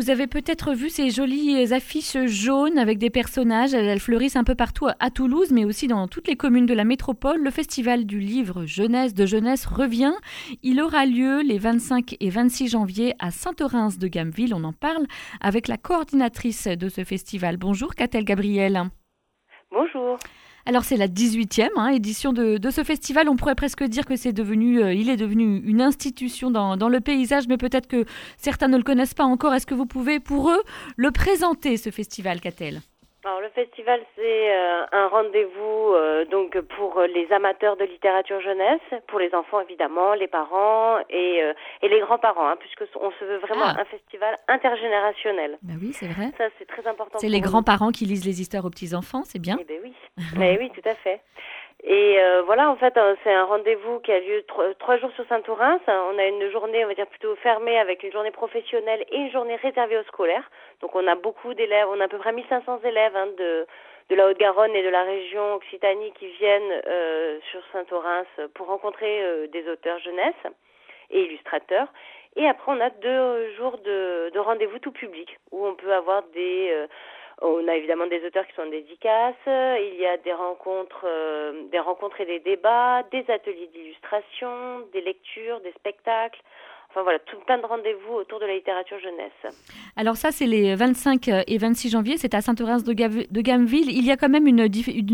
vous avez peut-être vu ces jolies affiches jaunes avec des personnages. Elles fleurissent un peu partout à Toulouse, mais aussi dans toutes les communes de la métropole. Le festival du livre jeunesse revient. Il aura lieu les 25 et 26 janvier à Saint-Orens-de-Gameville. On en parle avec la coordinatrice de ce festival. Bonjour, Catel Gabriel. Bonjour. Alors c'est la 18e édition de ce festival. On pourrait presque dire que il est devenu une institution dans le paysage, mais peut-être que certains ne le connaissent pas encore. Est-ce que vous pouvez pour eux le présenter, ce festival, Catel ? Alors le festival, c'est un rendez-vous donc pour les amateurs de littérature jeunesse, pour les enfants évidemment, les parents et les grands-parents, puisque on se veut vraiment un festival intergénérationnel. Ben oui, c'est vrai. Ça, c'est très important. C'est les grands-parents qui lisent les histoires aux petits-enfants, c'est bien. Eh bien oui, mais oui, tout à fait. Et voilà, en fait, c'est un rendez-vous qui a lieu 3 jours sur Saint-Orens. On a une journée, on va dire, plutôt fermée avec une journée professionnelle et une journée réservée aux scolaires. Donc, on a beaucoup d'élèves, on a à peu près 1500 élèves de la Haute-Garonne et de la région Occitanie qui viennent sur Saint-Orens pour rencontrer des auteurs jeunesse et illustrateurs. Et après, on a 2 jours de rendez-vous tout public où on peut avoir on a évidemment des auteurs qui sont en dédicace, il y a des rencontres et des débats, des ateliers d'illustration, des lectures, des spectacles. Enfin voilà, plein de rendez-vous autour de la littérature jeunesse. Alors ça, c'est les 25 et 26 janvier, c'est à Saint-Orens-de-Gameville. Il y a quand même une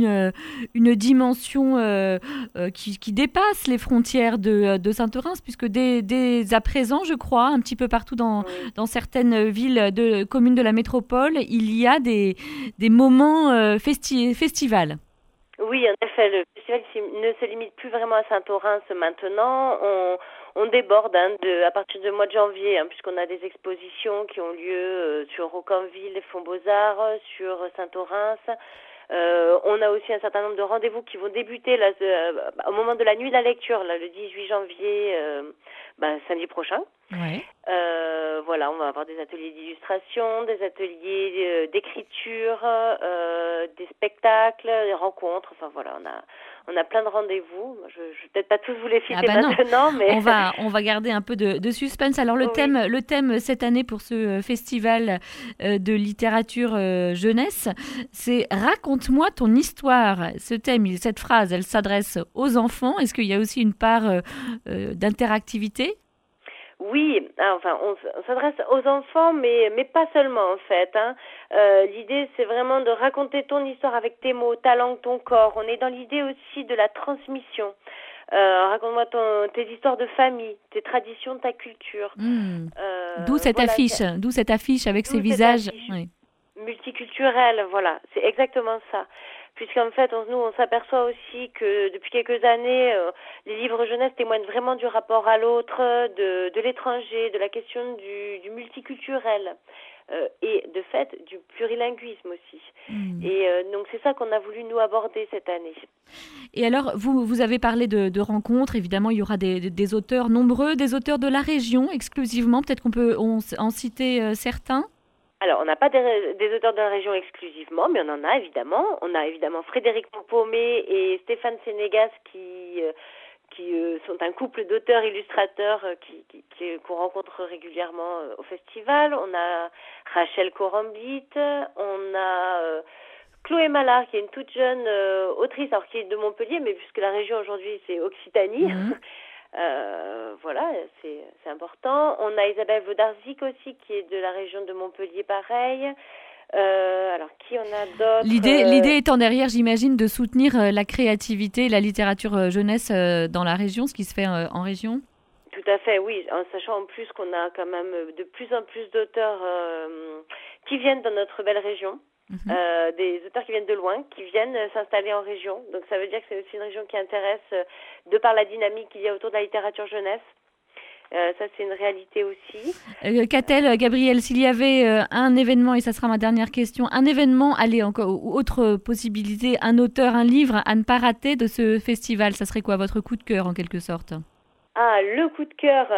dimension qui dépasse les frontières de Saint-Orens, puisque dès à présent, je crois, un petit peu partout dans certaines villes communes de la métropole, il y a des moments festivals. Oui, en effet, le festival ne se limite plus vraiment à Saint-Orens maintenant. On déborde à partir du mois de janvier, puisqu'on a des expositions qui ont lieu sur Rocquenville, les Fonds Beaux-Arts, sur Saint-Orens. On a aussi un certain nombre de rendez-vous qui vont débuter là, au moment de la nuit de la lecture, là, le 18 janvier, samedi prochain. Ouais. Voilà, on va avoir des ateliers d'illustration, des ateliers d'écriture, des spectacles, des rencontres. Enfin voilà, on a plein de rendez-vous. Je vais peut-être pas tous vous les citer maintenant, mais on va garder un peu de suspense. Alors le thème cette année pour ce festival de littérature jeunesse, c'est raconte-moi ton histoire. Ce thème, cette phrase, elle s'adresse aux enfants. Est-ce qu'il y a aussi une part d'interactivité ? Oui, on s'adresse aux enfants, mais pas seulement en fait. L'idée, c'est vraiment de raconter ton histoire avec tes mots, ta langue, ton corps. On est dans l'idée aussi de la transmission. Raconte-moi tes histoires de famille, tes traditions, ta culture. D'où cette affiche avec ces visages multiculturels. Voilà, c'est exactement ça. Puisqu'en fait, on s'aperçoit aussi que depuis quelques années, les livres jeunesse témoignent vraiment du rapport à l'autre, de l'étranger, de la question du multiculturel et de fait du plurilinguisme aussi. Et donc c'est ça qu'on a voulu nous aborder cette année. Et alors, vous avez parlé de rencontres, évidemment il y aura des auteurs nombreux, des auteurs de la région exclusivement, peut-être qu'on peut en citer certains. Alors, on n'a pas des auteurs de la région exclusivement, mais on en a évidemment. On a évidemment Frédéric Paumé et Stéphane Sénégas qui sont un couple d'auteurs-illustrateurs qu'on rencontre régulièrement au festival. On a Rachel Corambit, on a Chloé Mallard qui est une toute jeune autrice, alors qui est de Montpellier, mais puisque la région aujourd'hui c'est Occitanie. Voilà, c'est important. On a Isabelle Wodarczyk aussi, qui est de la région de Montpellier, pareil. Alors, qui on a d'autres ? L'idée étant derrière, j'imagine, de soutenir la créativité et la littérature jeunesse dans la région, ce qui se fait en région. Tout à fait, oui. En sachant en plus qu'on a quand même de plus en plus d'auteurs qui viennent dans notre belle région. Des auteurs qui viennent de loin, qui viennent s'installer en région. Donc ça veut dire que c'est aussi une région qui intéresse de par la dynamique qu'il y a autour de la littérature jeunesse. Ça, c'est une réalité aussi. Catel, Gabriel, s'il y avait un événement, et ça sera ma dernière question, un événement, ou autre possibilité, un auteur, un livre à ne pas rater de ce festival, ça serait quoi votre coup de cœur en quelque sorte ? Ah, le coup de cœur.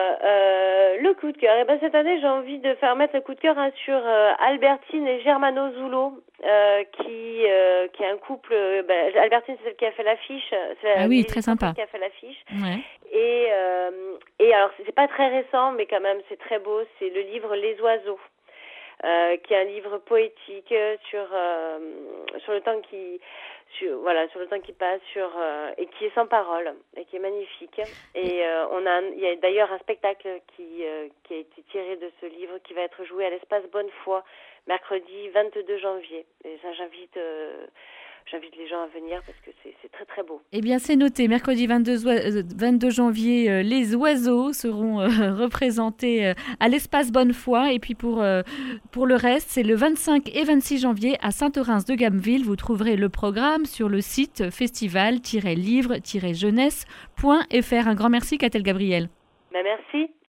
Et ben cette année, j'ai envie de faire mettre le coup de cœur sur Albertine et Germano Zulo, qui est un couple. Albertine, c'est celle qui a fait l'affiche. Oui, très sympa. Qui a fait l'affiche. Ouais. Et alors, c'est pas très récent, mais quand même, c'est très beau. C'est le livre Les Oiseaux. qui est un livre poétique sur le temps sur le temps qui passe, et qui est sans parole et qui est magnifique. Et il y a d'ailleurs un spectacle qui a été tiré de ce livre qui va être joué à l'Espace Bonnefoy mercredi 22 janvier. Et ça, j'invite les gens à venir parce que c'est très très beau. Eh bien, c'est noté. Mercredi 22 janvier, les oiseaux seront représentés à l'Espace Bonnefoy. Et puis pour le reste, c'est le 25 et 26 janvier à Saint-Orens-de-Gameville. Vous trouverez le programme sur le site festival-livre-jeunesse.fr. Un grand merci, Catel Gabriel. Merci.